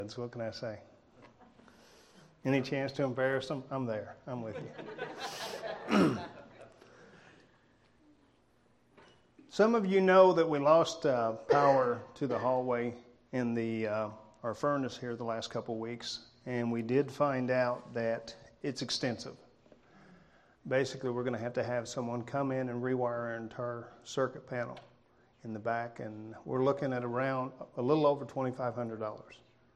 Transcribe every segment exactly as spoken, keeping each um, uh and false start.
So what can I say? Any chance to embarrass them? I'm there. I'm with you. Some of you know that we lost uh, power to the hallway in the uh, our furnace here the last couple weeks, and we did find out that it's extensive. Basically, we're going to have to have someone come in and rewire our entire circuit panel in the back, and we're looking at around a little over twenty-five hundred dollars.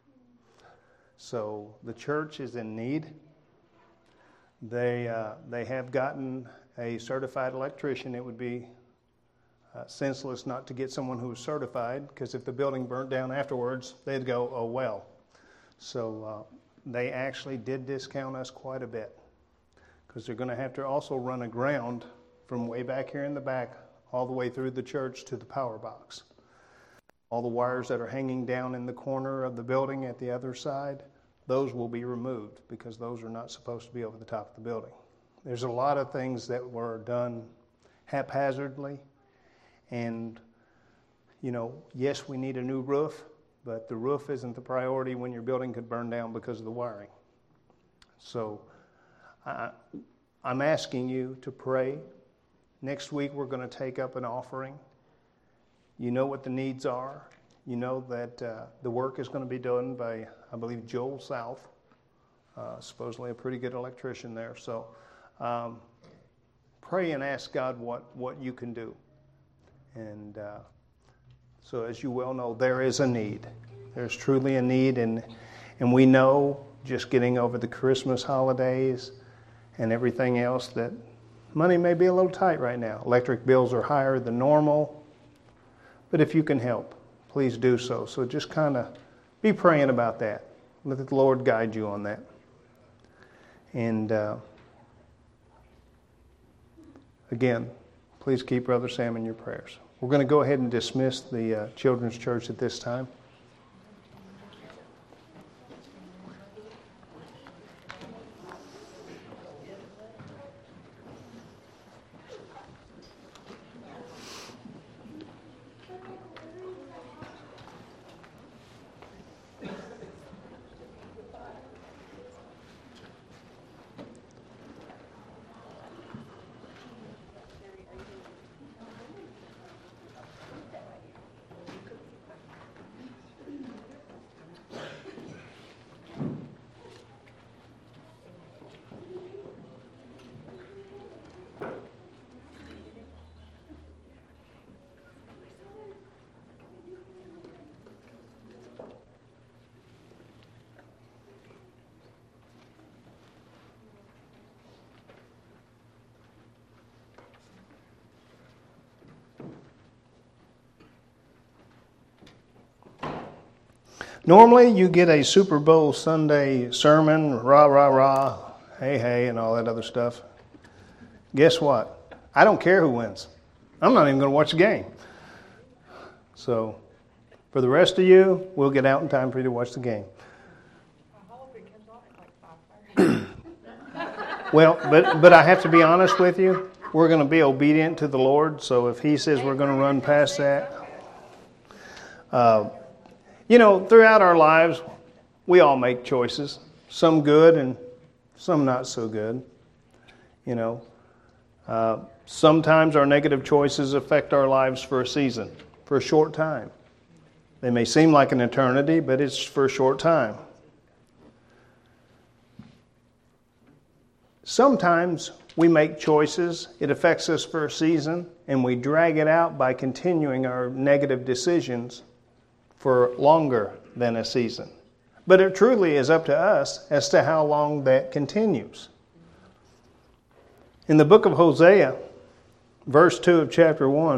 So the church is in need. They uh, they have gotten a certified electrician. It would be uh, senseless not to get someone who is certified, because if the building burnt down afterwards, they'd go, oh well. So uh, they actually did discount us quite a bit, because they're going to have to also run a ground from way back here in the back all the way through the church to the power box. All the wires that are hanging down in the corner of the building at the other side, those will be removed, because those are not supposed to be over the top of the building. There's a lot of things that were done haphazardly, and, you know, yes, we need a new roof, but the roof isn't the priority when your building could burn down because of the wiring. So I, I'm asking you to pray. Next week we're going to take up an offering. You know what the needs are. You know that uh, the work is going to be done by, I believe, Joel South, uh, supposedly a pretty good electrician there. So um, pray and ask God what, what you can do. And uh, so as you well know, there is a need. There's truly a need, and and we know, just getting over the Christmas holidays and everything else, that money may be a little tight right now. Electric bills are higher than normal. But if you can help, please do so. So just kind of be praying about that. Let the Lord guide you on that. And uh, again, please keep Brother Sam in your prayers. We're going to go ahead and dismiss the uh, Children's Church at this time. Normally, you get a Super Bowl Sunday sermon, rah, rah, rah, hey, hey, and all that other stuff. Guess what? I don't care who wins. I'm not even going to watch the game. So, for the rest of you, we'll get out in time for you to watch the game. Well, but, but I have to be honest with you. We're going to be obedient to the Lord. So if He says we're going to run past that, uh, you know, throughout our lives, we all make choices, some good and some not so good. You know, uh, sometimes our negative choices affect our lives for a season, for a short time. They may seem like an eternity, but it's for a short time. Sometimes we make choices, it affects us for a season, and we drag it out by continuing our negative decisions for longer than a season. But it truly is up to us as to how long that continues. In the book of Hosea, verse two of chapter one,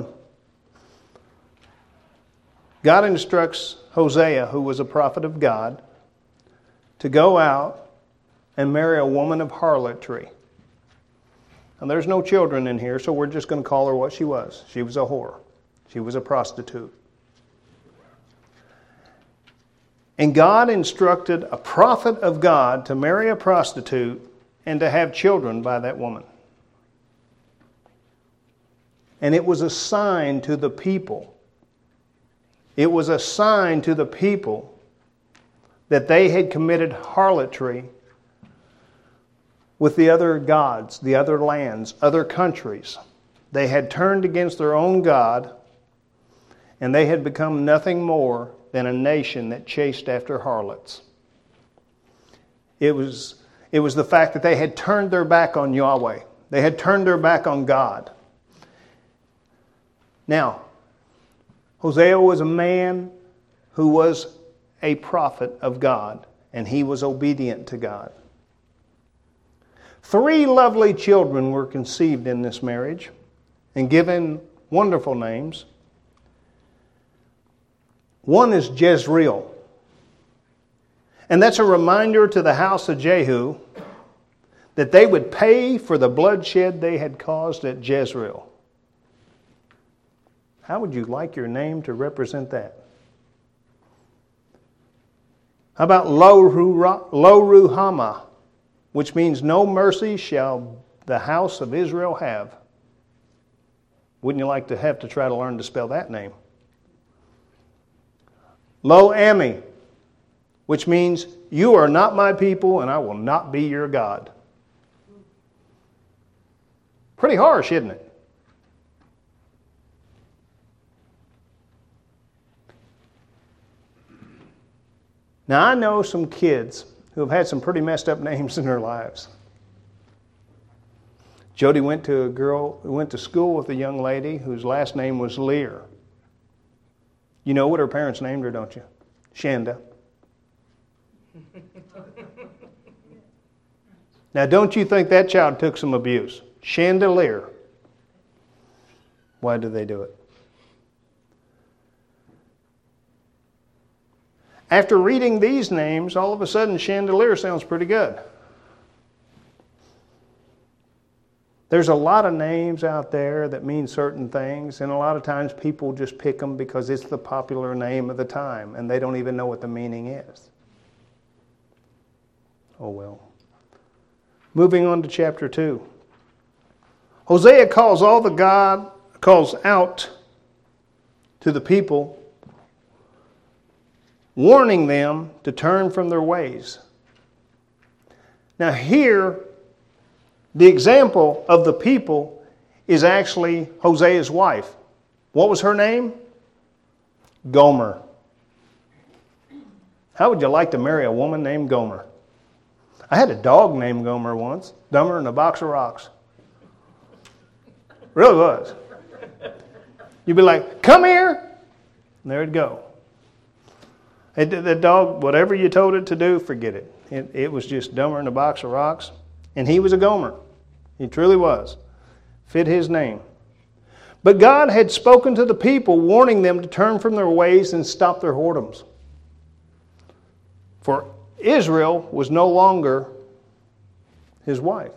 God instructs Hosea, who was a prophet of God, to go out and marry a woman of harlotry. And there's no children in here, so we're just going to call her what she was. She was a whore. She was a prostitute. And God instructed a prophet of God to marry a prostitute and to have children by that woman. And it was a sign to the people. It was a sign to the people that they had committed harlotry with the other gods, the other lands, other countries. They had turned against their own God, and they had become nothing more than a nation that chased after harlots. It was, it was the fact that they had turned their back on Yahweh. They had turned their back on God. Now, Hosea was a man who was a prophet of God, and he was obedient to God. Three lovely children were conceived in this marriage and given wonderful names. One is Jezreel. And that's a reminder to the house of Jehu that they would pay for the bloodshed they had caused at Jezreel. How would you like your name to represent that? How about Lo Ruhamah, which means no mercy shall the house of Israel have? Wouldn't you like to have to try to learn to spell that name? Lo Ami, which means you are not my people and I will not be your God. Pretty harsh, isn't it? Now, I know some kids who have had some pretty messed up names in their lives. Jody went to a girl who went to school with a young lady whose last name was Lear. You know what her parents named her, don't you? Shanda. Now, don't you think that child took some abuse? Chandelier. Why did they do it? After reading these names, all of a sudden, chandelier sounds pretty good. There's a lot of names out there that mean certain things, and a lot of times people just pick them because it's the popular name of the time, and they don't even know what the meaning is. Oh well. Moving on to chapter two. Hosea calls all the God, calls out to the people, warning them to turn from their ways. Now here, the example of the people is actually Hosea's wife. What was her name? Gomer. How would you like to marry a woman named Gomer? I had a dog named Gomer once, dumber than a box of rocks. Really was. You'd be like, come here. And there it'd go. It, the dog, whatever you told it to do, forget it. it. It was just dumber than a box of rocks. And he was a Gomer. He truly was. Fit his name. But God had spoken to the people, warning them to turn from their ways and stop their whoredoms. For Israel was no longer his wife.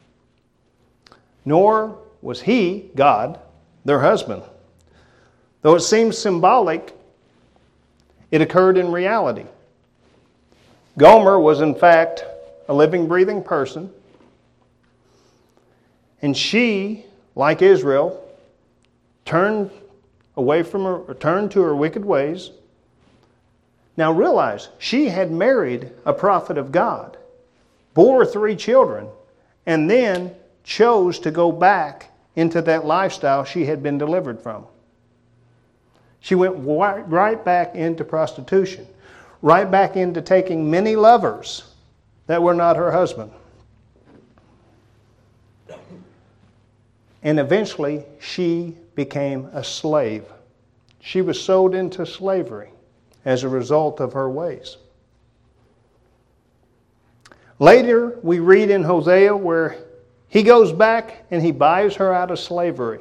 Nor was he, God, their husband. Though it seems symbolic, it occurred in reality. Gomer was in fact a living, breathing person. And she, like Israel, turned away from her, or turned to her wicked ways. Now realize, she had married a prophet of God, bore three children, and then chose to go back into that lifestyle she had been delivered from. She went right back into prostitution, right back into taking many lovers that were not her husband. And eventually, she became a slave. She was sold into slavery as a result of her ways. Later, we read in Hosea where he goes back and he buys her out of slavery.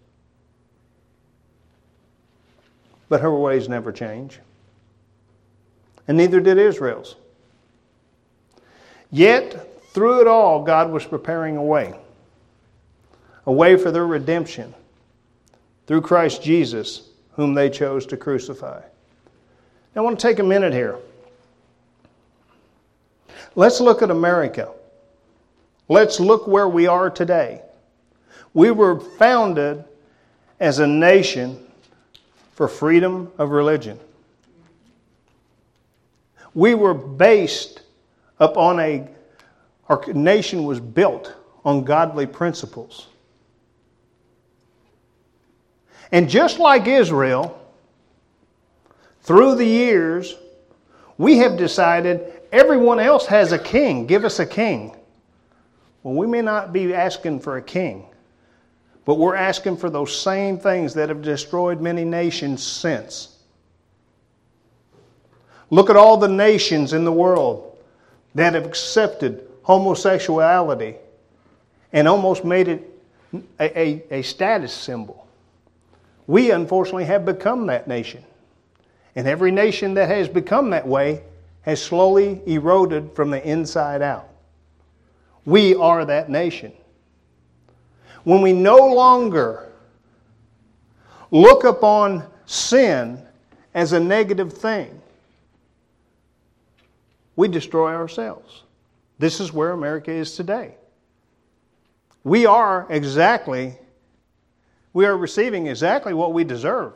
But her ways never change. And neither did Israel's. Yet, through it all, God was preparing a way. A way for their redemption through Christ Jesus, whom they chose to crucify. Now, I want to take a minute here. Let's look at America. Let's look where we are today. We were founded as a nation for freedom of religion. We were based upon a, our nation was built on godly principles. And just like Israel, through the years, we have decided everyone else has a king. Give us a king. Well, we may not be asking for a king, but we're asking for those same things that have destroyed many nations since. Look at all the nations in the world that have accepted homosexuality and almost made it a, a, a status symbol. We, unfortunately, have become that nation. And every nation that has become that way has slowly eroded from the inside out. We are that nation. When we no longer look upon sin as a negative thing, we destroy ourselves. This is where America is today. We are exactly, we are receiving exactly what we deserve.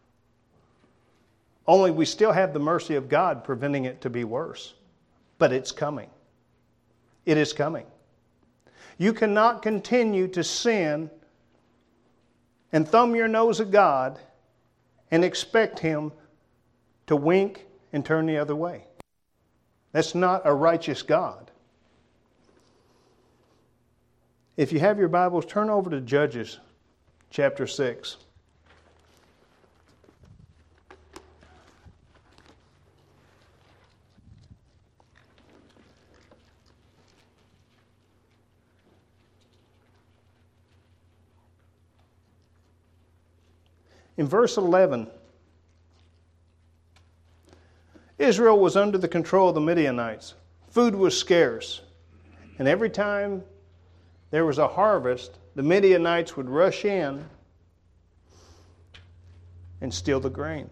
Only we still have the mercy of God preventing it to be worse. But it's coming. It is coming. You cannot continue to sin and thumb your nose at God and expect Him to wink and turn the other way. That's not a righteous God. If you have your Bibles, turn over to Judges chapter six. In verse eleven, Israel was under the control of the Midianites. Food was scarce. And every time there was a harvest, the Midianites would rush in and steal the grain.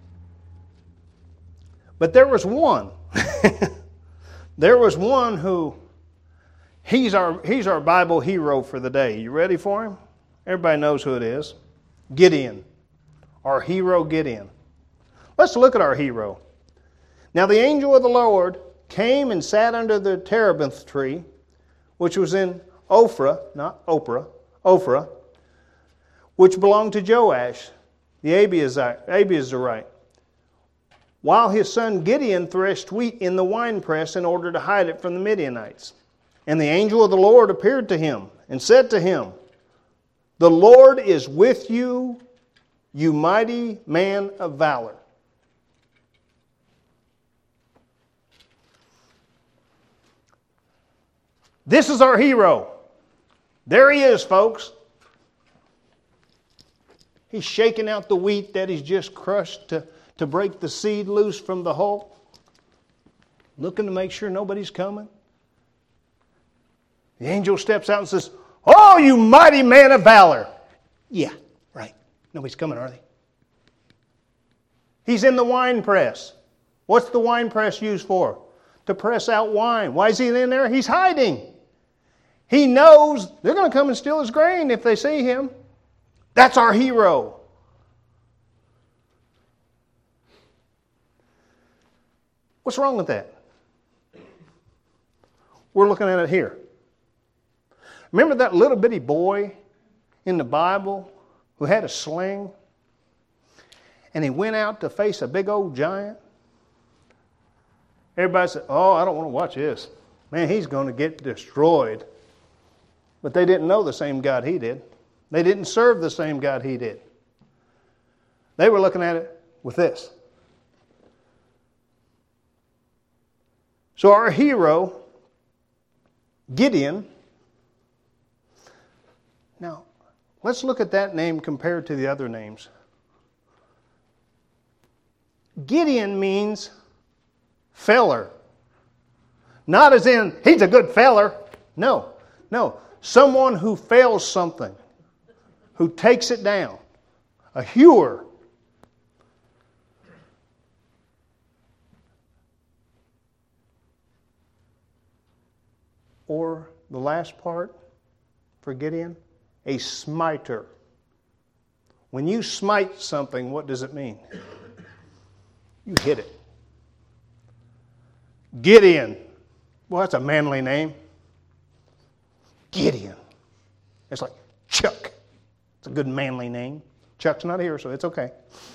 But there was one. There was one who, he's our, he's our Bible hero for the day. You ready for him? Everybody knows who it is. Gideon. Our hero Gideon. Let's look at our hero. Now the angel of the Lord came and sat under the terebinth tree, which was in Ophrah, not Oprah, Ophrah, which belonged to Joash, the Abiezrite, while his son Gideon threshed wheat in the winepress in order to hide it from the Midianites. And the angel of the Lord appeared to him and said to him, "The Lord is with you, you mighty man of valor." This is our hero. There he is, folks. He's shaking out the wheat that he's just crushed to, to break the seed loose from the hull, looking to make sure nobody's coming. The angel steps out and says, "Oh, you mighty man of valor." Yeah, right. Nobody's coming, are they? He's in the wine press. What's the wine press used for? To press out wine. Why is he in there? He's hiding. He knows they're going to come and steal his grain if they see him. That's our hero. What's wrong with that? We're looking at it here. Remember that little bitty boy in the Bible who had a sling? And he went out to face a big old giant? Everybody said, "Oh, I don't want to watch this. Man, he's going to get destroyed." But they didn't know the same God he did. They didn't serve the same God he did. They were looking at it with this. So our hero, Gideon. Now, let's look at that name compared to the other names. Gideon means feller. Not as in, he's a good feller. No, no. Someone who fails something, who takes it down. A hewer. Or the last part for Gideon, a smiter. When you smite something, what does it mean? You hit it. Gideon. Well, that's a manly name. Gideon. It's like Chuck. It's a good manly name. Chuck's not here, so it's okay.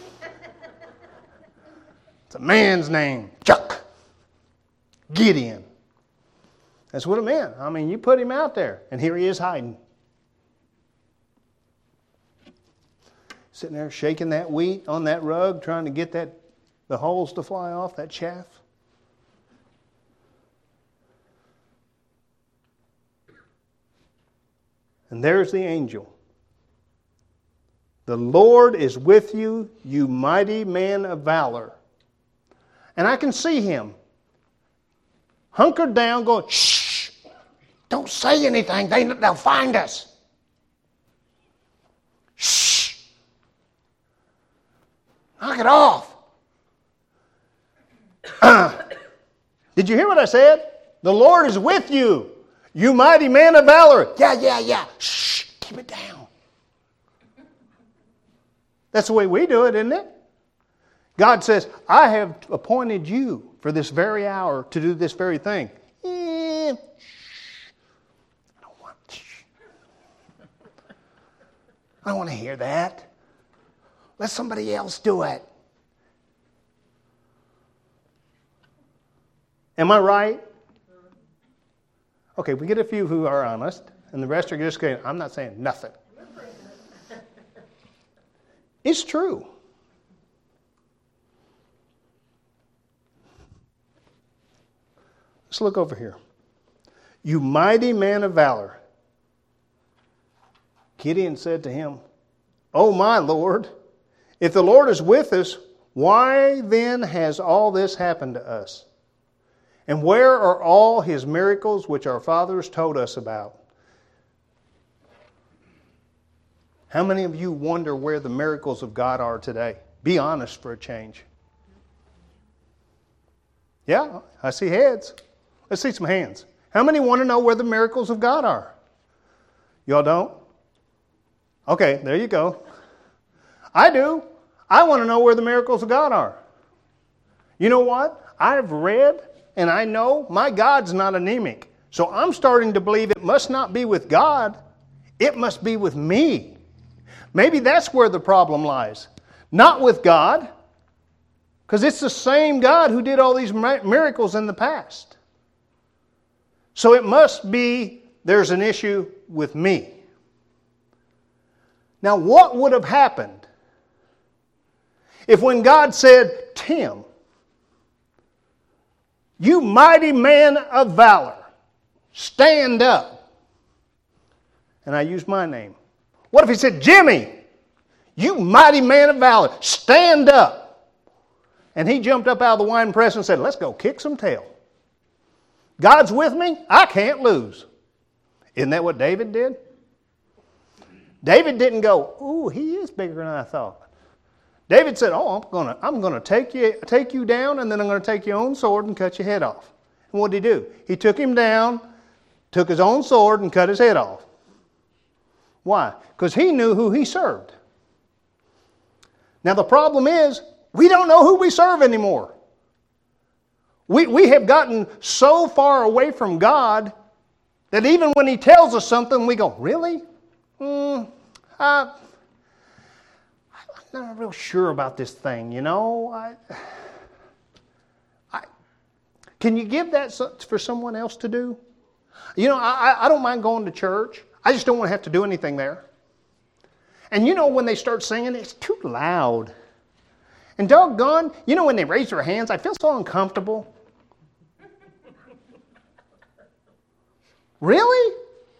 It's a man's name. Chuck. Gideon. That's what it meant. I mean, you put him out there, and here he is hiding. Sitting there shaking that wheat on that rug, trying to get that the hulls to fly off, that chaff. And there's the angel. The Lord is with you, you mighty man of valor. And I can see him hunkered down going, shh, don't say anything. They, they'll find us. Shh. Knock it off. Uh, did you hear what I said? The Lord is with you, you mighty man of valor. Yeah, yeah, yeah. Shh, keep it down. That's the way we do it, isn't it? God says, I have appointed you for this very hour to do this very thing. Eh, shh. I don't want, shh. I don't want to hear that. Let somebody else do it. Am I right? Okay, we get a few who are honest, and the rest are just going, I'm not saying nothing. It's true. Let's look over here. You mighty man of valor. Gideon said to him, Oh my Lord, if the Lord is with us, why then has all this happened to us? And where are all his miracles which our fathers told us about? How many of you wonder where the miracles of God are today? Be honest for a change. Yeah, I see heads. Let's see some hands. How many want to know where the miracles of God are? Y'all don't? Okay, there you go. I do. I want to know where the miracles of God are. You know what? I've read and I know my God's not anemic. So I'm starting to believe it must not be with God. It must be with me. Maybe that's where the problem lies. Not with God, because it's the same God who did all these miracles in the past. So it must be there's an issue with me. Now, what would have happened if when God said, Tim, you mighty man of valor, stand up. And I used my name. What if he said, Jimmy, you mighty man of valor, stand up. And he jumped up out of the wine press and said, let's go kick some tail. God's with me, I can't lose. Isn't that what David did? David didn't go, ooh, he is bigger than I thought. David said, oh, I'm going to I'm gonna take you, take you down, and then I'm going to take your own sword and cut your head off. And what did he do? He took him down, took his own sword, and cut his head off. Why? Because he knew who he served. Now the problem is, we don't know who we serve anymore. We, we have gotten so far away from God that even when he tells us something, we go, really? Mm, I, I'm not real sure about this thing, you know. I, I, can you give that for someone else to do? You know, I, I don't mind going to church. I just don't want to have to do anything there. And you know when they start singing, it's too loud. And doggone, you know when they raise their hands, I feel so uncomfortable. Really?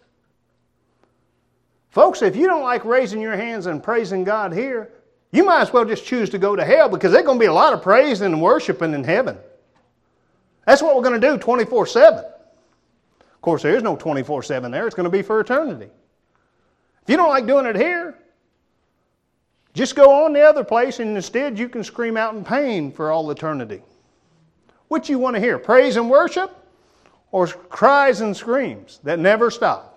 Folks, if you don't like raising your hands and praising God here, you might as well just choose to go to hell, because there's going to be a lot of praise and worshiping in heaven. That's what we're going to do twenty-four seven. Of course, there is no twenty-four seven there. It's going to be for eternity. If you don't like doing it here, just go on the other place, and instead you can scream out in pain for all eternity. Which you want to hear, praise and worship, or cries and screams that never stop?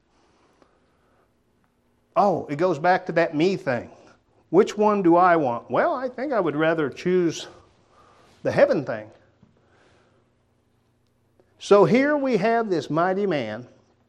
Oh, it goes back to that me thing. Which one do I want? Well, I think I would rather choose the heaven thing. So here we have this mighty man,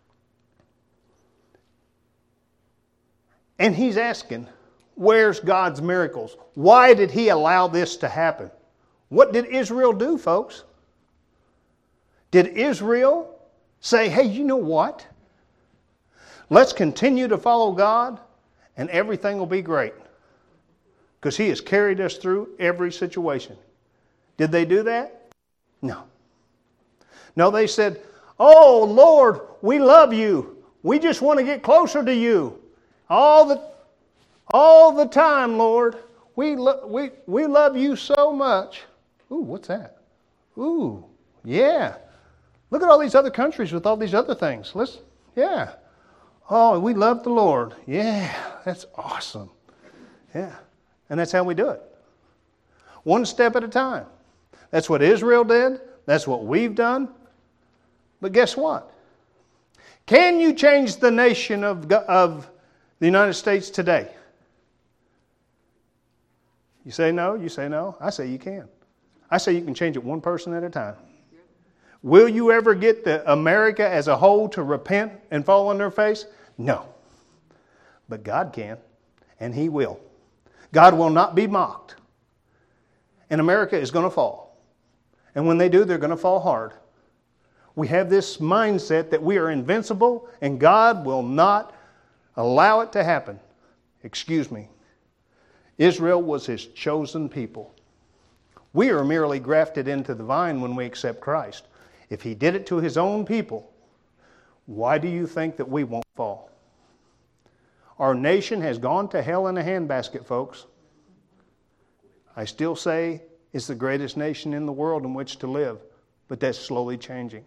and he's asking, where's God's miracles? Why did he allow this to happen? What did Israel do, folks? Did Israel say, hey, you know what? Let's continue to follow God and everything will be great? Because He has carried us through every situation. Did they do that? No. No, they said, oh, Lord, we love you. We just want to get closer to you. All the, all the time, Lord. We, lo- we, we love you so much. Ooh, what's that? Ooh, yeah. Look at all these other countries with all these other things. Let's, yeah. Oh, we love the Lord. Yeah, that's awesome. Yeah. And that's how we do it. One step at a time. That's what Israel did. That's what we've done. But guess what? Can you change the nation of, of the United States today? You say no, you say no. I say you can. I say you can change it one person at a time. Will you ever get the America as a whole to repent and fall on their face? No. But God can, and He will. God will not be mocked. And America is going to fall. And when they do, they're going to fall hard. We have this mindset that we are invincible and God will not allow it to happen. Excuse me. Israel was His chosen people. We are merely grafted into the vine when we accept Christ. If He did it to His own people, why do you think that we won't fall? Our nation has gone to hell in a handbasket, folks. I still say it's the greatest nation in the world in which to live, but that's slowly changing.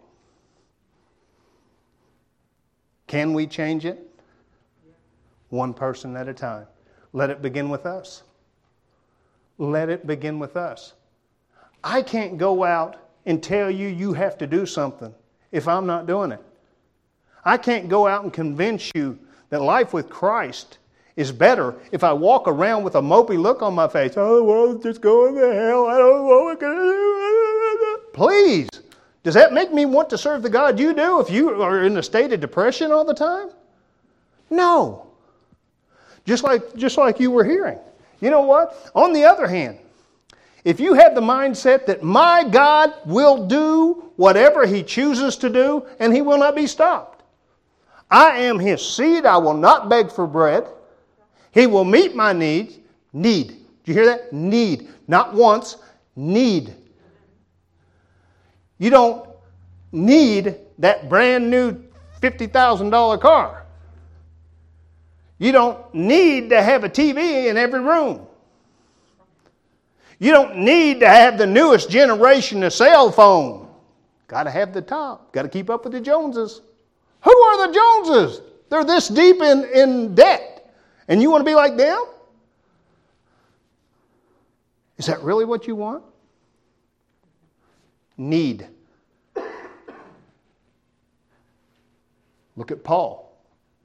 Can we change it? One person at a time. Let it begin with us. Let it begin with us. I can't go out and tell you you have to do something if I'm not doing it. I can't go out and convince you that life with Christ is better if I walk around with a mopey look on my face. Oh, well, just going to hell. I don't know what I'm going to do. Please. Does that make me want to serve the God you do if you are in a state of depression all the time? No. Just like, just like you were hearing. You know what? On the other hand, if you have the mindset that my God will do whatever He chooses to do and He will not be stopped. I am His seed. I will not beg for bread. He will meet my needs. Need. Did you hear that? Need. Not once. Need. You don't need that brand new fifty thousand dollars car. You don't need to have a T V in every room. You don't need to have the newest generation of cell phone. Got to have the top. Got to keep up with the Joneses. Who are the Joneses? They're this deep in, in debt. And you want to be like them? Is that really what you want? Need. Look at Paul.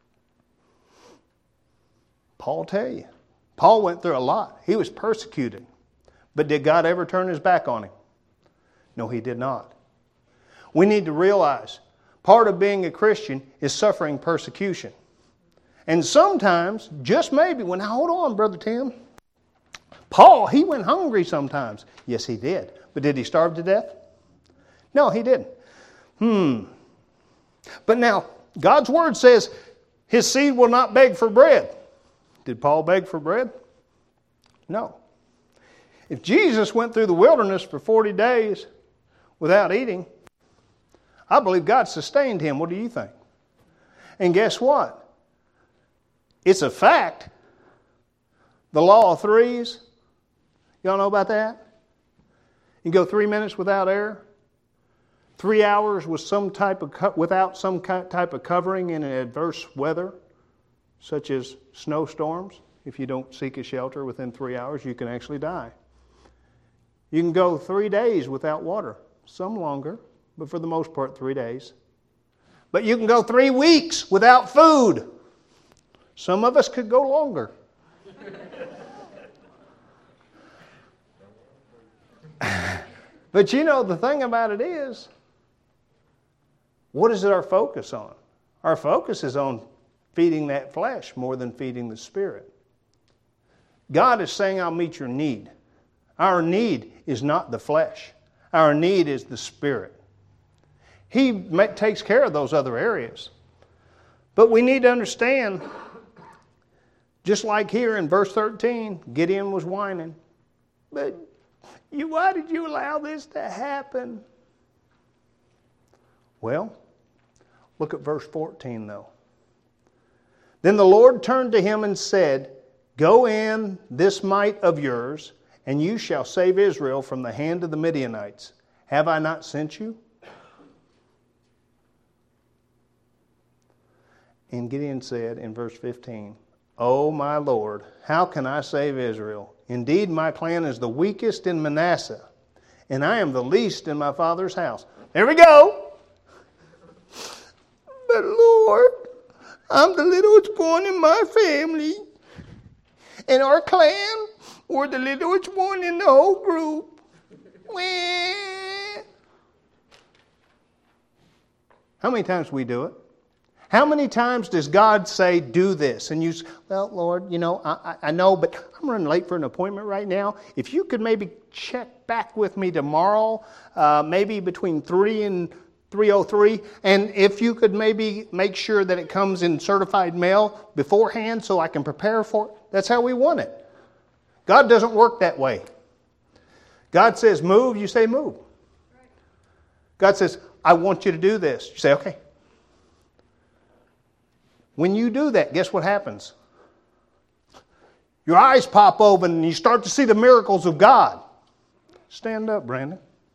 Paul tell you. Paul went through a lot. He was persecuted. But did God ever turn His back on him? No, He did not. We need to realize part of being a Christian is suffering persecution. And sometimes, just maybe, well, now hold on, Brother Tim. Paul, he went hungry sometimes. Yes, he did. But did he starve to death? No, he didn't. Hmm. But now, God's Word says His seed will not beg for bread. Did Paul beg for bread? No. If Jesus went through the wilderness for forty days without eating, I believe God sustained Him. What do you think? And guess what? It's a fact. The law of threes. Y'all know about that? You go three minutes without air. Three hours with some type of co- without some type of covering in adverse weather, such as snowstorms. If you don't seek a shelter within three hours, you can actually die. You can go three days without water. Some longer, but for the most part, three days. But you can go three weeks without food. Some of us could go longer. But you know, the thing about it is, What is it our focus on? Our focus is on feeding that flesh more than feeding the spirit. God is saying, I'll meet your need. Our need is not the flesh. Our need is the spirit. He ma- takes care of those other areas. But we need to understand, just like here in verse thirteen, Gideon was whining. But you, why did you allow this to happen? Well, look at verse fourteen though. Then the Lord turned to him and said, Go in this might of yours, and you shall save Israel from the hand of the Midianites. Have I not sent you? And Gideon said in verse fifteen, O my Lord, how can I save Israel? Indeed, my clan is the weakest in Manasseh, and I am the least in my father's house. There we go. But Lord, I'm the littlest one in my family. And our clan, we're the littlest one in the whole group. Well, how many times we do it? How many times does God say, do this? And you say, well, Lord, you know, I, I know, but I'm running late for an appointment right now. If you could maybe check back with me tomorrow, uh, maybe between three and three oh three, and if you could maybe make sure that it comes in certified mail beforehand so I can prepare for it. That's how we want it. God doesn't work that way. God says move, you say move. God says, I want you to do this. You say, okay. When you do that, guess what happens? Your eyes pop open and you start to see the miracles of God. Stand up, Brandon.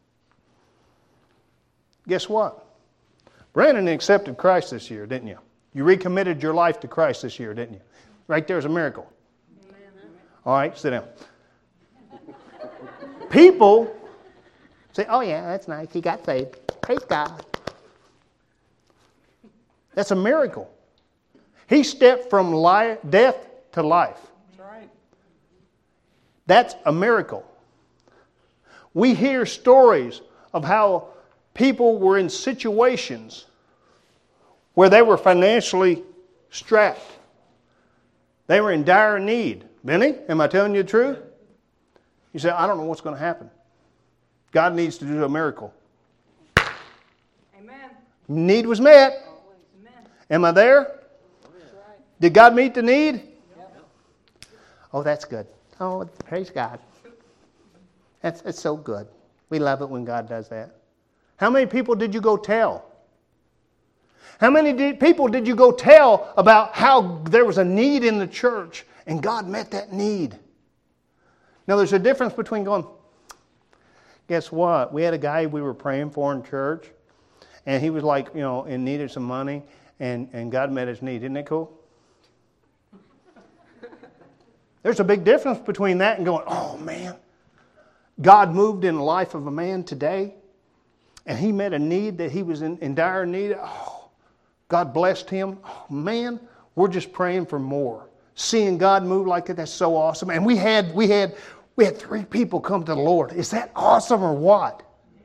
Guess what? Brandon accepted Christ this year, didn't you? You recommitted your life to Christ this year, didn't you? Right there's a miracle. All right, sit down. People say, oh yeah, that's nice. He got saved. Praise God. That's a miracle. He stepped from life, death to life. That's right. That's a miracle. We hear stories of how people were in situations where they were financially strapped. They were in dire need. Benny, am I telling you the truth? You say, I don't know what's going to happen. God needs to do a miracle. Amen. Need was met. Amen. Am I there? Did God meet the need? Yep. Oh, that's good. Oh, praise God. That's, that's so good. We love it when God does that. How many people did you go tell? How many did, people did you go tell about how there was a need in the church and God met that need? Now, there's a difference between going, guess what? We had a guy we were praying for in church, and he was like, you know, and needed some money, and, and God met his need. Isn't that cool? There's a big difference between that and going, oh man, God moved in the life of a man today, and he met a need that he was in, in dire need. Oh, God blessed him. Oh man, we're just praying for more. Seeing God move like that, that's so awesome. And we had we had we had three people come to the Lord. Is that awesome or what?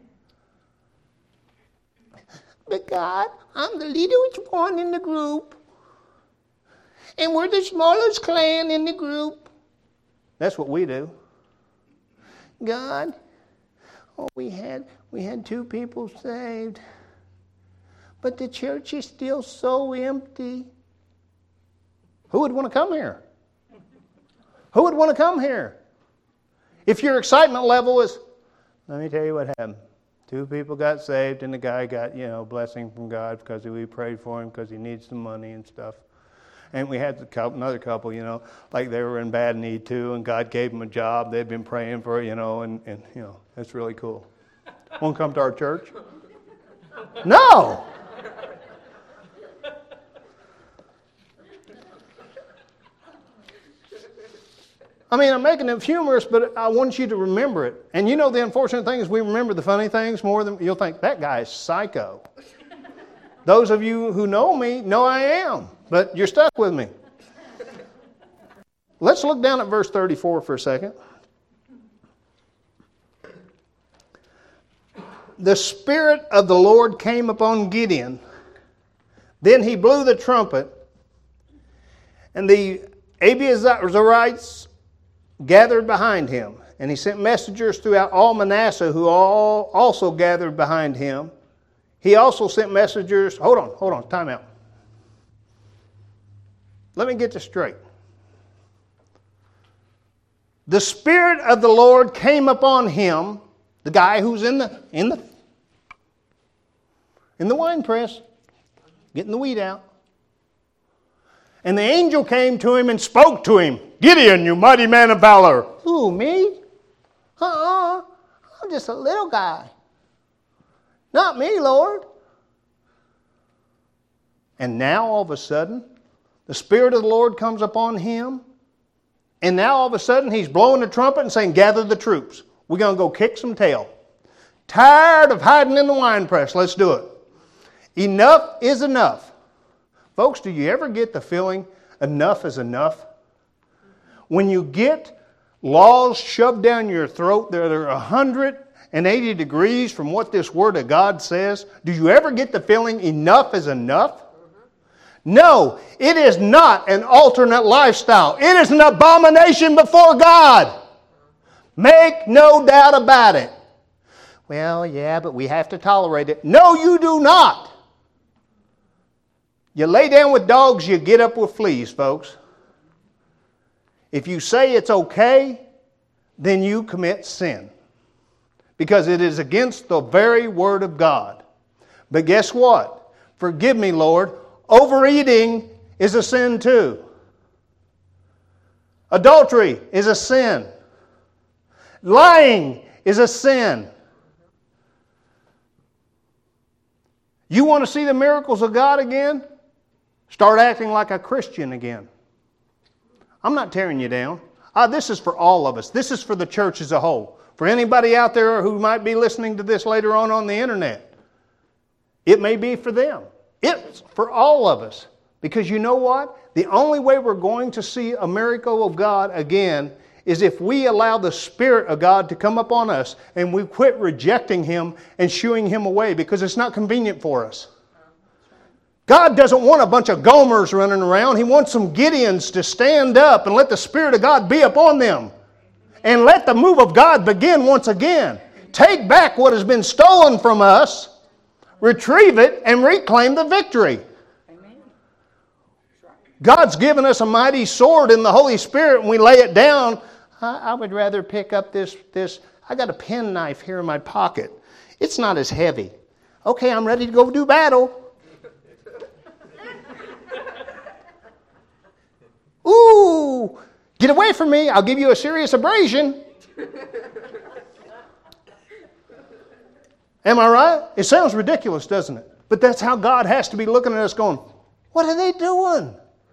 But God, I'm the littlest one in the group. And we're the smallest clan in the group. That's what we do. God, oh, we had we had two people saved, but the church is still so empty. Who would want to come here? Who would want to come here? If your excitement level is, let me tell you what happened. Two people got saved, and the guy got, you know, blessing from God because we prayed for him because he needs some money and stuff. And we had another couple, you know, like they were in bad need too, and God gave them a job. They'd been praying for it, you know, and, and you know, that's really cool. Want to come to our church? No! I mean, I'm making it humorous, but I want you to remember it. And you know the unfortunate thing is we remember the funny things more than you'll think, that guy is psycho. Those of you who know me know I am, but you're stuck with me. Let's look down at verse thirty-four for a second. the Spirit of the Lord came upon Gideon, then he blew the trumpet, and the Abiezrites gathered behind him. And he sent messengers throughout all Manasseh, who all also gathered behind him. He also sent messengers. Hold on, hold on, time out. Let me get this straight. The Spirit of the Lord came upon him, the guy who's in the in the in the wine press, getting the wheat out. And the angel came to him and spoke to him. Gideon, you mighty man of valor. Who, me? Uh-uh. I'm just a little guy. Not me, Lord. And now all of a sudden, the Spirit of the Lord comes upon him. And now all of a sudden, he's blowing the trumpet and saying, gather the troops. We're going to go kick some tail. Tired of hiding in the wine press. Let's do it. Enough is enough. Folks, do you ever get the feeling enough is enough? When you get laws shoved down your throat that are one hundred eighty degrees from what this Word of God says, do you ever get the feeling enough is enough? No, it is not an alternate lifestyle. It is an abomination before God. Make no doubt about it. Well, yeah, but we have to tolerate it. No, you do not. You lay down with dogs, you get up with fleas, folks. If you say it's okay, then you commit sin. Because it is against the very Word of God. But guess what? Forgive me, Lord. Overeating is a sin too. Adultery is a sin. Lying is a sin. You want to see the miracles of God again? Start acting like a Christian again. I'm not tearing you down. Ah, this is for all of us. This is for the church as a whole. For anybody out there who might be listening to this later on on the internet, it may be for them. It's for all of us. Because you know what? The only way we're going to see a miracle of God again is if we allow the Spirit of God to come upon us and we quit rejecting Him and shooing Him away because it's not convenient for us. God doesn't want a bunch of Gomers running around. He wants some Gideons to stand up and let the Spirit of God be upon them. And let the move of God begin once again. Take back what has been stolen from us, retrieve it, and reclaim the victory. Amen. God's given us a mighty sword in the Holy Spirit, and we lay it down. I, I would rather pick up this, this. I got a penknife here in my pocket. It's not as heavy. Okay, I'm ready to go do battle. Ooh, get away from me. I'll give you a serious abrasion. Am I right? It sounds ridiculous, doesn't it? But that's how God has to be looking at us going, what are they doing?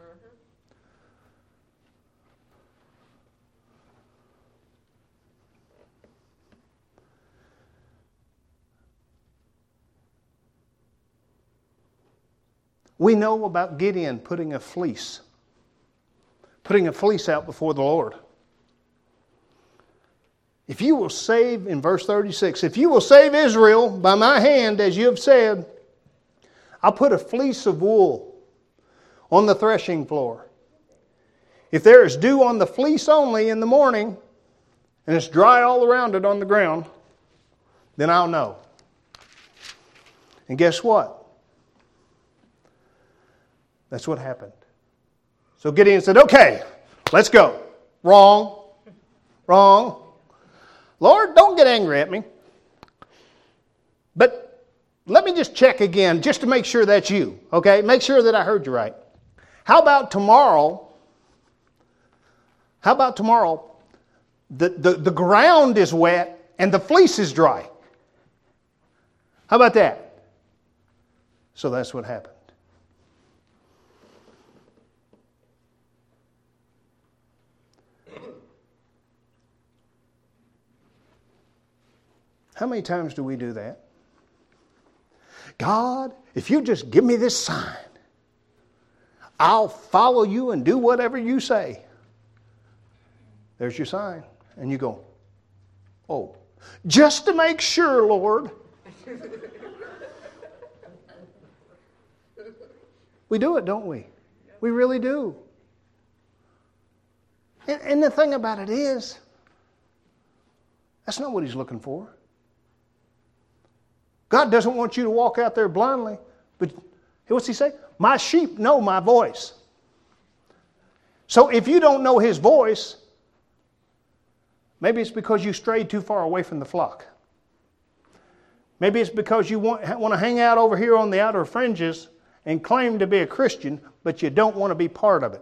We know about Gideon putting a fleece. Putting a fleece out before the Lord. If you will save, in verse thirty-six, if you will save Israel by my hand, as you have said, I'll put a fleece of wool on the threshing floor. If there is dew on the fleece only in the morning, and it's dry all around it on the ground, then I'll know. And guess what? That's what happened. So Gideon said, okay, let's go. Wrong. Wrong. Lord, don't get angry at me. But let me just check again just to make sure that's you. Okay? Make sure that I heard you right. How about tomorrow? How about tomorrow? The, the, the ground is wet and the fleece is dry. How about that? So that's what happened. How many times do we do that? God, if you just give me this sign, I'll follow you and do whatever you say. There's your sign. And you go, oh, just to make sure, Lord, We do it, don't we? We really do. And, and the thing about it is, that's not what He's looking for. God doesn't want you to walk out there blindly. But what's He say? My sheep know my voice. So if you don't know His voice, maybe it's because you strayed too far away from the flock. Maybe it's because you want, want to hang out over here on the outer fringes and claim to be a Christian, but you don't want to be part of it.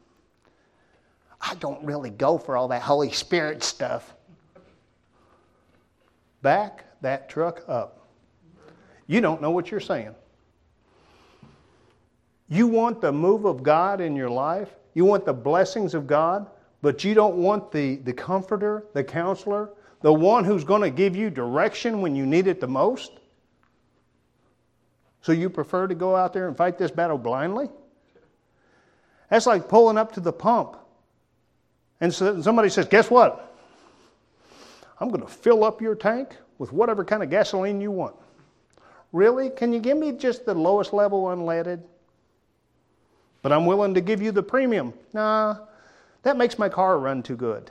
I don't really go for all that Holy Spirit stuff. Back that truck up. You don't know what you're saying. You want the move of God in your life. You want the blessings of God, but you don't want the, the comforter, the counselor, the one who's going to give you direction when you need it the most. So you prefer to go out there and fight this battle blindly? That's like pulling up to the pump. And so somebody says, guess what? I'm going to fill up your tank with whatever kind of gasoline you want. Really? Can you give me just the lowest level unleaded? But I'm willing to give you the premium. Nah, that makes my car run too good.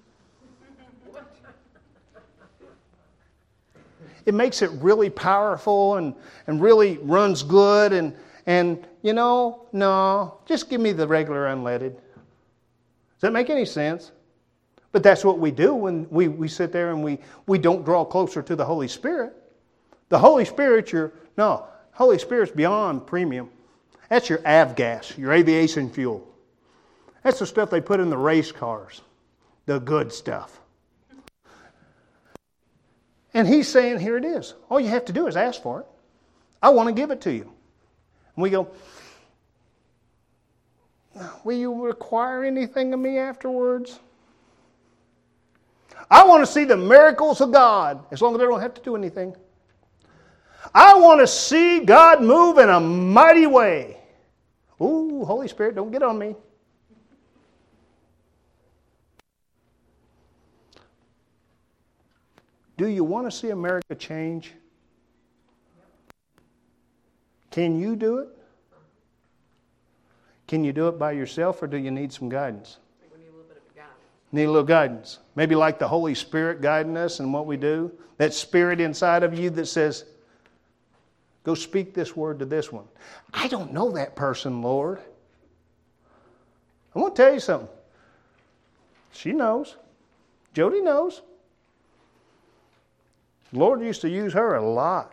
It makes it really powerful and, and really runs good. And, and, you know, no, just give me the regular unleaded. Does that make any sense? But that's what we do when we, we sit there and we, we don't draw closer to the Holy Spirit. The Holy Spirit, your no, Holy Spirit's beyond premium. That's your avgas, your aviation fuel. That's the stuff they put in the race cars, the good stuff. And He's saying, here it is. All you have to do is ask for it. I want to give it to you. And we go, will you require anything of me afterwards? I want to see the miracles of God, as long as I don't have to do anything. I want to see God move in a mighty way. Ooh, Holy Spirit, don't get on me. Do you want to see America change? Can you do it? Can you do it by yourself, or do you need some guidance? We need a little bit of guidance. Need a little guidance. Maybe like the Holy Spirit guiding us in what we do. That spirit inside of you that says, go speak this word to this one. I don't know that person, Lord. I want to tell you something. She knows. Jody knows. The Lord used to use her a lot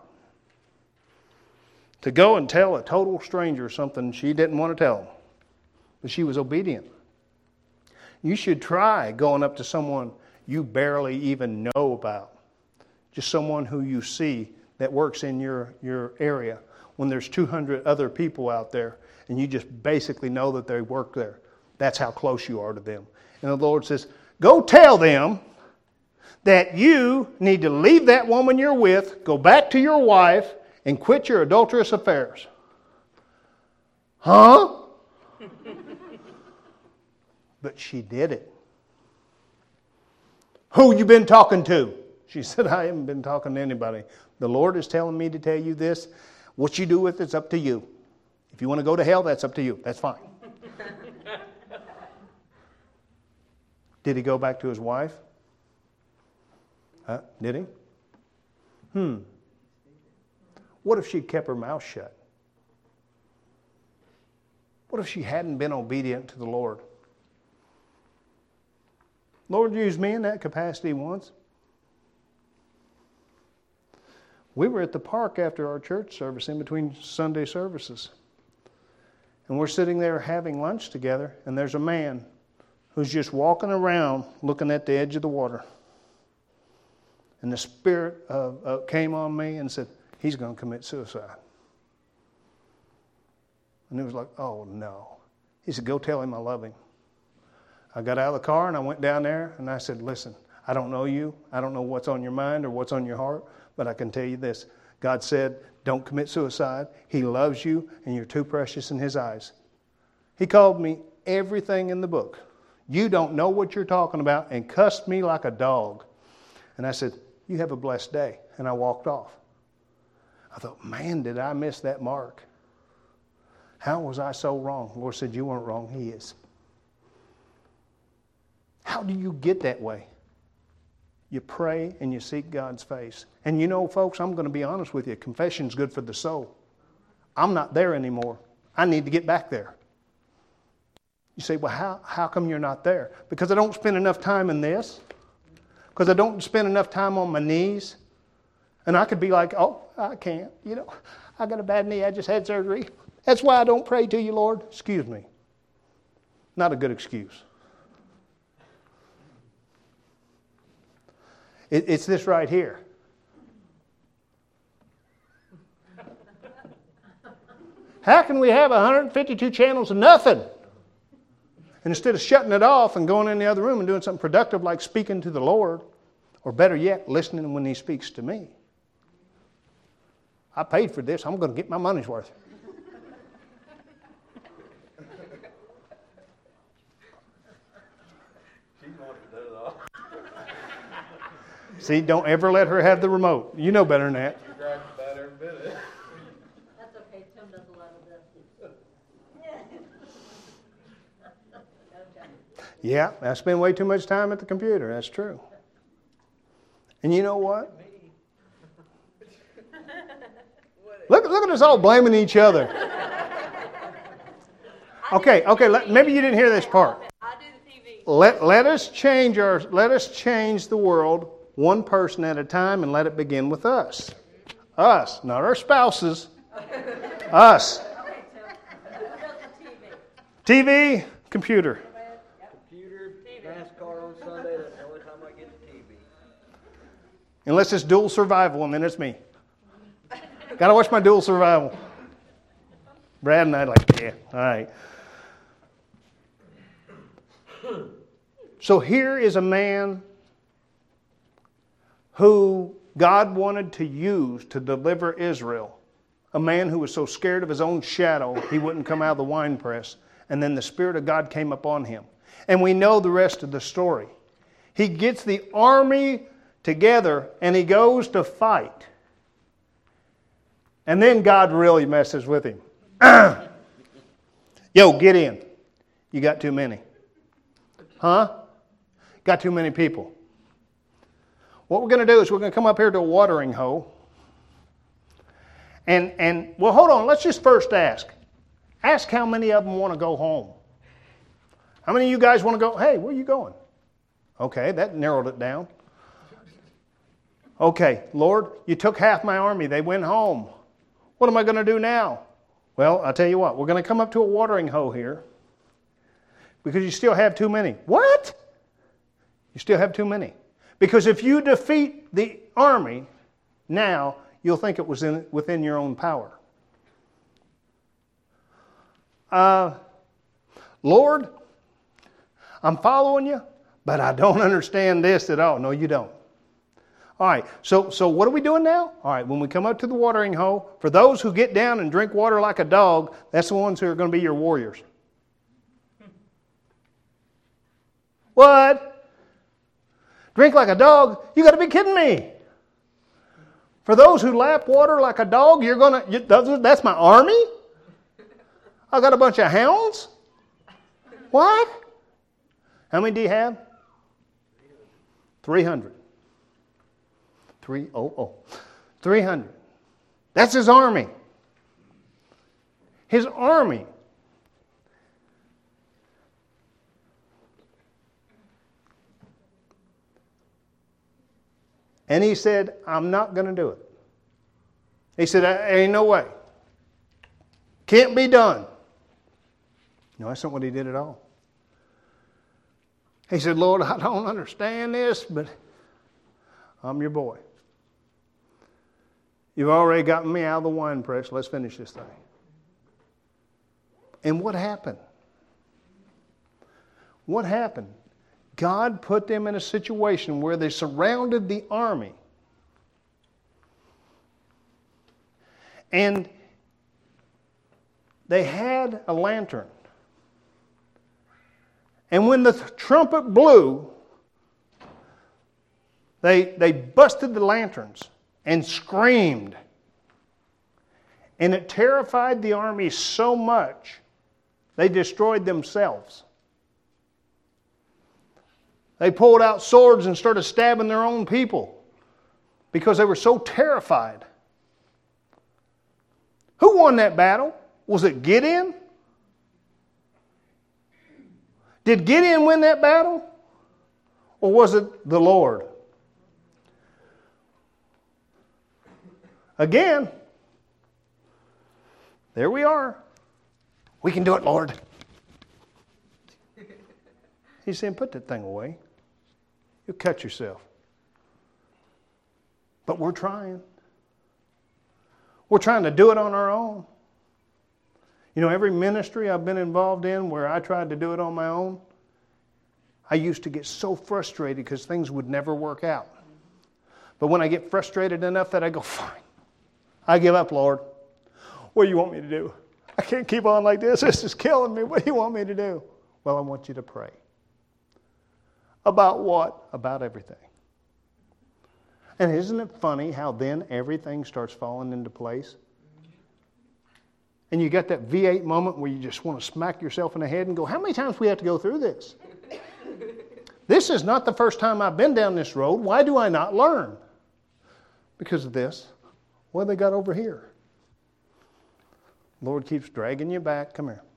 to go and tell a total stranger something she didn't want to tell them. But she was obedient. You should try going up to someone you barely even know about. Just someone who you see that works in your, your area when there's two hundred other people out there and you just basically know that they work there. That's how close you are to them. And the Lord says, go tell them that you need to leave that woman you're with, go back to your wife, and quit your adulterous affairs. Huh? But she did it. Who you been talking to? She said, I haven't been talking to anybody. The Lord is telling me to tell you this. What you do with it's up to you. If you want to go to hell, that's up to you. That's fine. Did he go back to his wife? Huh? Did he? Hmm. What if she'd kept her mouth shut? What if she hadn't been obedient to the Lord? Lord used me in that capacity once. We were at the park after our church service, in between Sunday services. And we're sitting there having lunch together, and there's a man who's just walking around looking at the edge of the water. And the Spirit uh, uh, came on me and said, he's going to commit suicide. And it was like, oh no. He said, go tell him I love him. I got out of the car and I went down there and I said, listen, I don't know you. I don't know what's on your mind or what's on your heart, but I can tell you this. God said, don't commit suicide. He loves you and you're too precious in His eyes. He called me everything in the book. You don't know what you're talking about, and cussed me like a dog. And I said, you have a blessed day. And I walked off. I thought, man, did I miss that mark? How was I so wrong? The Lord said, you weren't wrong. He is. How do you get that way? You pray and you seek God's face. And you know, folks, I'm going to be honest with you. Confession's good for the soul. I'm not there anymore. I need to get back there. You say, well, how, how come you're not there? Because I don't spend enough time in this. Because I don't spend enough time on my knees. And I could be like, oh, I can't. You know, I got a bad knee. I just had surgery. That's why I don't pray to you, Lord. Excuse me. Not a good excuse. It, it's this right here. How can we have one hundred fifty-two channels of nothing? And instead of shutting it off and going in the other room and doing something productive like speaking to the Lord, or better yet, listening when He speaks to me. I paid for this. I'm going to get my money's worth. See, don't ever let her have the remote. You know better than that. That's okay. Tim does a lot of this. Yeah, I spend way too much time at the computer. That's true. And you know what? Look, look at us all blaming each other. Okay, okay. Let, maybe you didn't hear this part. I do the T V. Let let us change our. Let us change the world one person at a time, and let it begin with us. Us, not our spouses. Us. T V, computer. Computer, NASCAR on Sunday. That's the only time I get the T V. Unless it's dual survival, and then it's me. Got to watch my dual survival. Brad and I like, yeah, all right. So here is a man who God wanted to use to deliver Israel. A man who was so scared of his own shadow, he wouldn't come out of the winepress. And then the Spirit of God came upon him. And we know the rest of the story. He gets the army together and he goes to fight. And then God really messes with him. Yo, get in. You got too many. Huh? Got too many people. What we're going to do is we're going to come up here to a watering hole. And, and well, hold on. Let's just first ask. Ask how many of them want to go home. How many of you guys want to go? Hey, where are you going? Okay, that narrowed it down. Okay, Lord, you took half my army. They went home. What am I going to do now? Well, I'll tell you what. We're going to come up to a watering hole here because you still have too many. What? You still have too many. Because if you defeat the army now, you'll think it was in, within your own power. Uh, Lord, I'm following you, but I don't understand this at all. No, you don't. All right, so so what are we doing now? All right, when we come up to the watering hole, for those who get down and drink water like a dog, that's the ones who are going to be your warriors. What? Drink like a dog? You got to be kidding me. For those who lap water like a dog, you're going to, you, that's my army? I got a bunch of hounds? What? How many do you have? three hundred. Three, oh, oh. three hundred. That's his army. His army. And he said, I'm not going to do it. He said, ain't no way. Can't be done. No, that's not what he did at all. He said, Lord, I don't understand this, but I'm your boy. You've already gotten me out of the wine press. Let's finish this thing. And what happened? What happened? God put them in a situation where they surrounded the army. And they had a lantern. And when the trumpet blew, they, they busted the lanterns and screamed. And it terrified the army so much, they destroyed themselves. They pulled out swords and started stabbing their own people because they were so terrified. Who won that battle? Was it Gideon? Did Gideon win that battle? Or was it the Lord? Again, there we are. We can do it, Lord. He's saying, put that thing away. You'll cut yourself. But we're trying. We're trying to do it on our own. You know, every ministry I've been involved in where I tried to do it on my own, I used to get so frustrated because things would never work out. But when I get frustrated enough that I go, fine, I give up, Lord. What do you want me to do? I can't keep on like this. This is killing me. What do you want me to do? Well, I want you to pray. About what? About everything. And isn't it funny how then everything starts falling into place? And you got that V eight moment where you just want to smack yourself in the head and go, how many times do we have to go through this? This is not the first time I've been down this road. Why do I not learn? Because of this. What have they got over here? Lord keeps dragging you back. Come here.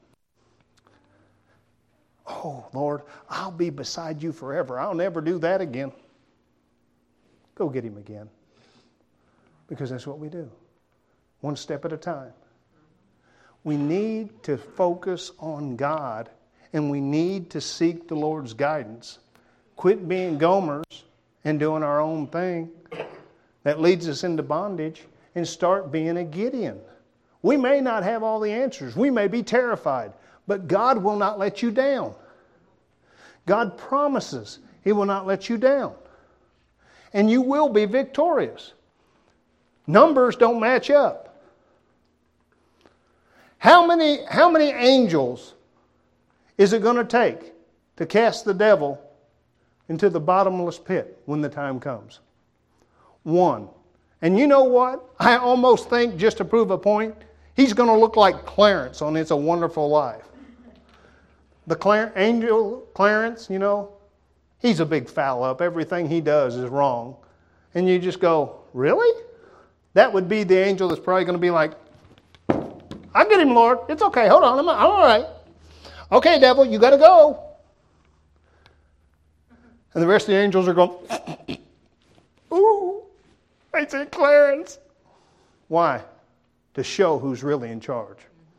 Oh, Lord, I'll be beside you forever. I'll never do that again. Go get him again. Because that's what we do. One step at a time. We need to focus on God, and we need to seek the Lord's guidance. Quit being Gomers and doing our own thing that leads us into bondage, and start being a Gideon. We may not have all the answers. We may be terrified, but God will not let you down. God promises He will not let you down. And you will be victorious. Numbers don't match up. How many, how many angels is it going to take to cast the devil into the bottomless pit when the time comes? One. And you know what? I almost think, just to prove a point, he's going to look like Clarence on It's a Wonderful Life. The Clar- angel Clarence, you know, he's a big foul up. Everything he does is wrong. And you just go, really? That would be the angel that's probably going to be like, I'll get him, Lord. It's okay. Hold on. I'm, I'm all right. Okay, devil, you got to go. And the rest of the angels are going, ooh, I say Clarence. Why? To show who's really in charge.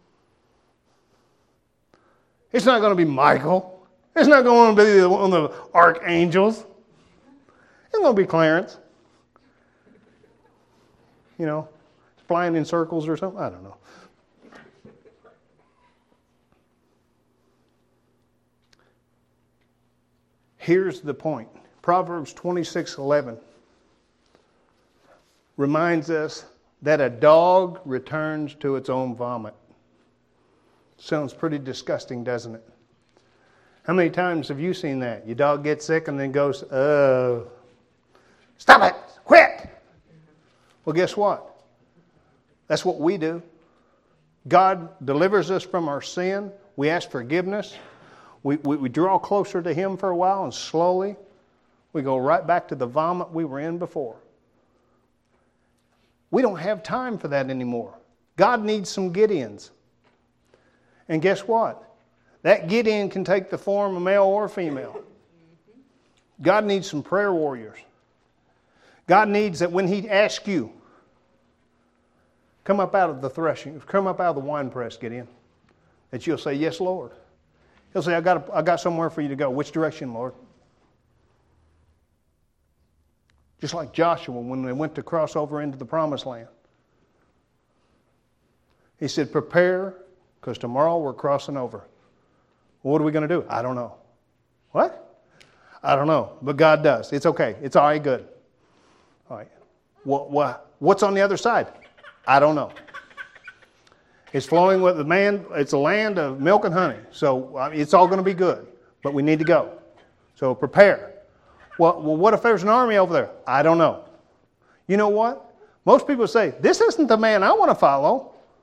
It's not going to be Michael. It's not going to be one of the archangels. It's going to be Clarence. You know, flying in circles or something. I don't know. Here's the point. Proverbs twenty-six eleven reminds us that a dog returns to its own vomit. Sounds pretty disgusting, doesn't it? How many times have you seen that? Your dog gets sick and then goes, oh, stop it, quit. Well, guess what? That's what we do. God delivers us from our sin. We ask forgiveness. We, we, we draw closer to Him for a while, and slowly we go right back to the vomit we were in before. We don't have time for that anymore. God needs some Gideons. And guess what? That Gideon can take the form of male or female. God needs some prayer warriors. God needs that when He asks you, come up out of the threshing, come up out of the winepress, Gideon, that you'll say, yes, Lord. He'll say, I got, a, I got somewhere for you to go. Which direction, Lord? Just like Joshua when they went to cross over into the promised land. He said, prepare, because tomorrow we're crossing over. Well, what are we going to do? I don't know. What? I don't know. But God does. It's okay. It's all right, good. All right. What, what, what's on the other side? I don't know. It's flowing with the man. It's a land of milk and honey. So I mean, it's all going to be good. But we need to go. So prepare. Well, well, what if there's an army over there? I don't know. You know what? Most people say, this isn't the man I want to follow.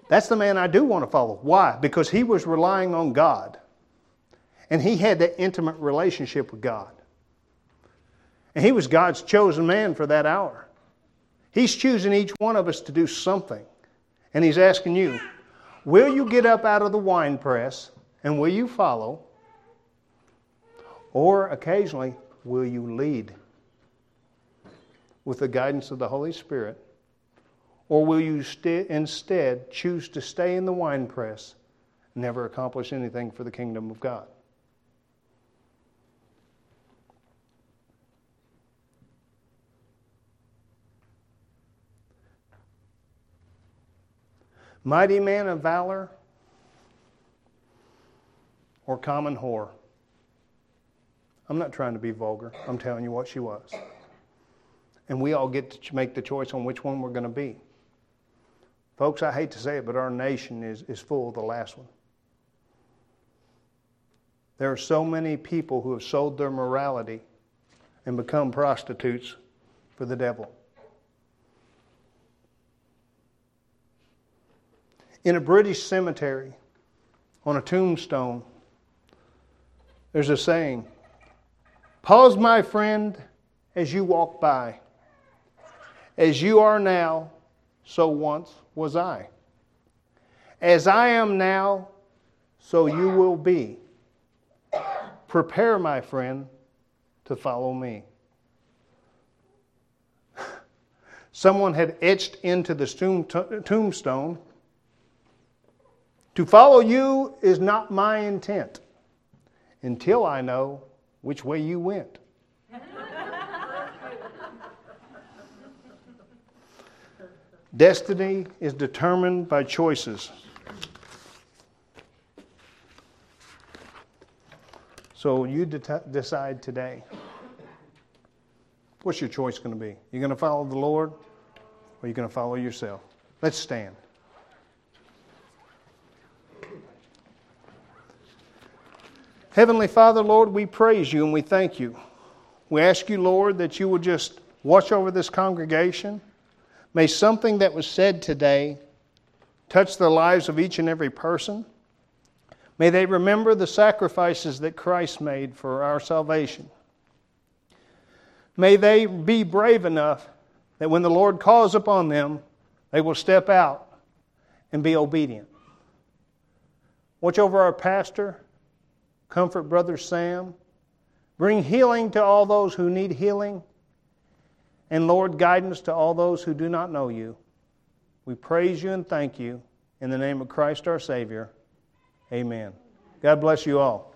That's the man I do want to follow. Why? Because he was relying on God. And he had that intimate relationship with God. And he was God's chosen man for that hour. He's choosing each one of us to do something. And He's asking you, will you get up out of the wine press and will you follow? Or occasionally, will you lead with the guidance of the Holy Spirit? Or will you st- instead choose to stay in the wine press and never accomplish anything for the kingdom of God? Mighty man of valor or common whore? I'm not trying to be vulgar. I'm telling you what she was. And we all get to make the choice on which one we're going to be. Folks, I hate to say it, but our nation is, is full of the last one. There are so many people who have sold their morality and become prostitutes for the devil. In a British cemetery, on a tombstone, there's a saying, "Pause, my friend, as you walk by. As you are now, so once was I. As I am now, so you will be. Prepare, my friend, to follow me." Someone had etched into the tombstone, "To follow you is not my intent, until I know which way you went." Destiny is determined by choices. So you de- decide today. What's your choice going to be? You're going to follow the Lord, or you're going to follow yourself? Let's stand. Heavenly Father, Lord, we praise you and we thank you. We ask you, Lord, that you would just watch over this congregation. May something that was said today touch the lives of each and every person. May they remember the sacrifices that Christ made for our salvation. May they be brave enough that when the Lord calls upon them, they will step out and be obedient. Watch over our pastor. Comfort Brother Sam. Bring healing to all those who need healing. And Lord, guidance to all those who do not know you. We praise you and thank you in the name of Christ our Savior. Amen. God bless you all.